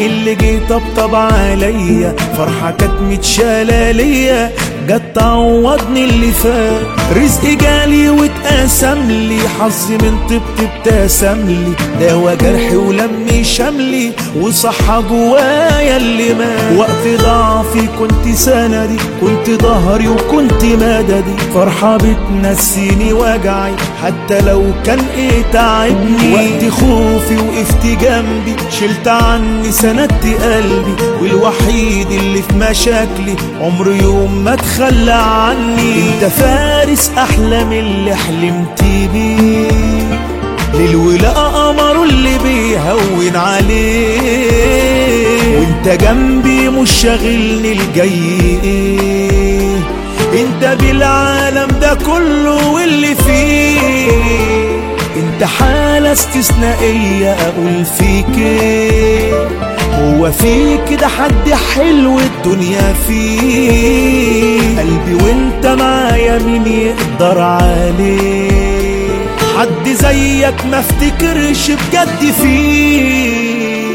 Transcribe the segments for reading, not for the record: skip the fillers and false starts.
اللي جه طبطب عليا، فرحة كانت متشالة ليا جت تعوضني اللي فات. رزقي جالي واتقسم لي، حظي من طبط ابتسم لي، داوى جرحي ولمي شملي وصحى جوايا اللي مات. وقت ضعفي كنت سندي، كنت ظهري وكنت مددي، فرحة بتنسيني وجعي حتى لو كان ايه تعبني. وقت خوفي وقفت جنبي، شلت عني سندت قلبي، والوحيد اللي في مشاكلي عمر يوم ما تخلى عني. انت فارس احلام اللي حلمت بيه، للولاء قمر اللي بيهون عليه، وانت جنبي مش شاغلني الجاي. انت بالعالم ده كله واللي فيه، انت حالة استثنائية اقول فيك هو فيك ده حد حلو الدنيا فيه. قلبي وانت معايا مين يقدر عليه، حد زيك ما افتكرش بجد فيه.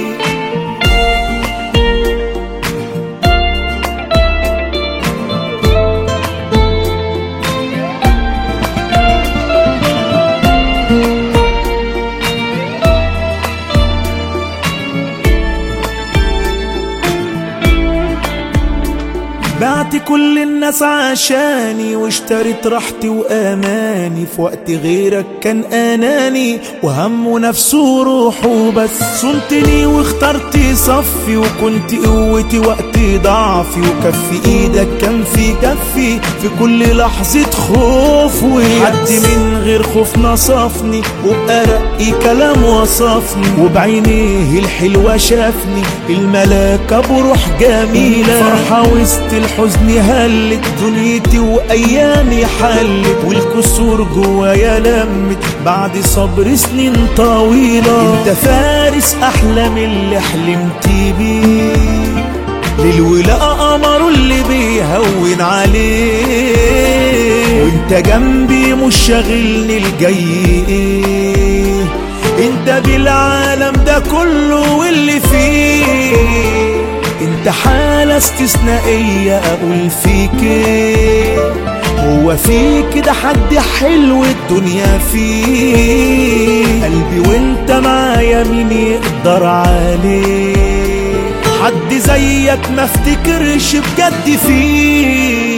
بعت كل الناس عشاني، واشتريت راحتي واماني، في وقت غيرك كان اناني وهمه نفسه وروحه بس. صنتني واخترت صفي، وكنت قوتي وقت ضعفي، وكف ايدك كان في كفي في كل لحظة خوف وحد من غير خوف نصفني، وبأرقي كلام وصفني، وبعينيه الحلوة شافني الملاكة بروح جميلة. فرحة وسط الحزن هلت دنيتي وايامي حلت، والكسور جوايا لمت بعد صبر سنين طويلة. انت فارس احلام اللي حلمت بيه، للولاء قمر اللي بيهون عليه، وانت جنبي مش شاغلني الجاي. انت بالعالم ده كله واللي فيه، انت حالة استثنائية اقول فيك هو فيك ده حد حلو الدنيا فيه. قلبي وانت معايا مين يقدر عليه، حد زيك ما افتكرش بجد فيه.